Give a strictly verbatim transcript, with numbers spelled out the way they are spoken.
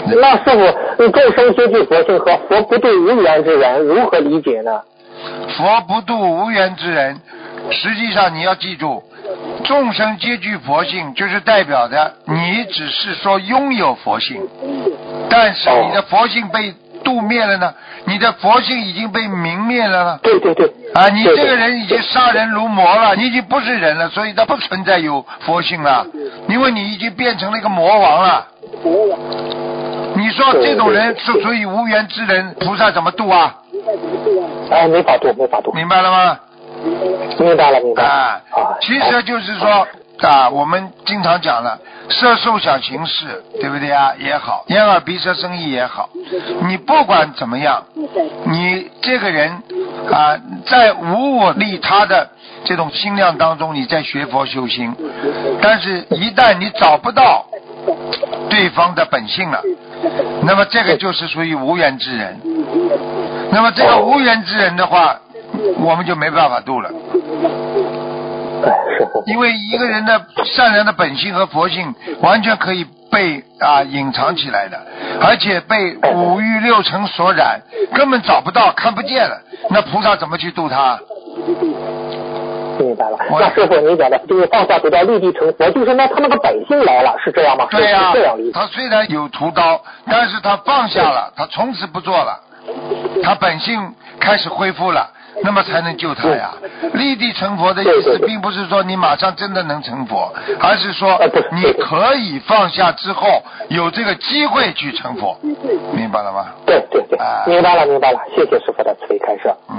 那师傅，众生皆具佛性和佛不度无缘之人如何理解呢？ 佛不度无缘之人，实际上你要记住，众生皆具佛性，就是代表的你只是说拥有佛性，但是你的佛性被度灭了呢，你的佛性已经被泯灭了呢。 对对对。 啊，你这个人已经杀人如魔了，你已经不是人了，所以他不存在有佛性了，因为你已经变成了一个魔王了。你说这种人是属于无缘之人，菩萨怎么度啊？ 哎，没法度，没法度。 明白了吗？ 明白了，明白了。 啊，其实就是说啊，我们经常讲了，色受想行识，对不对啊？也好，眼耳鼻舌身意也好，你不管怎么样，你这个人啊，在无我利他的这种心量当中，你在学佛修心，但是一旦你找不到对方的本性了，那么这个就是属于无缘之人。那么这个无缘之人的话，我们就没办法度了。因为一个人的善良的本性和佛性完全可以被啊隐藏起来的，而且被五欲六尘所染，根本找不到看不见了，那菩萨怎么去度他？ 明白了。那师傅您讲的就是放下屠刀立地成佛，就是那他那个本性来了，是这样吗？ 对呀、啊， 这样理解。 他虽然有屠刀，但是他放下了，他从此不做了，他本性开始恢复了，那么才能救他呀。立地成佛的意思并不是说你马上真的能成佛，而是说你可以放下之后有这个机会去成佛，明白了吗？ 对对对，明白了明白了，谢谢师傅的慈悲开示。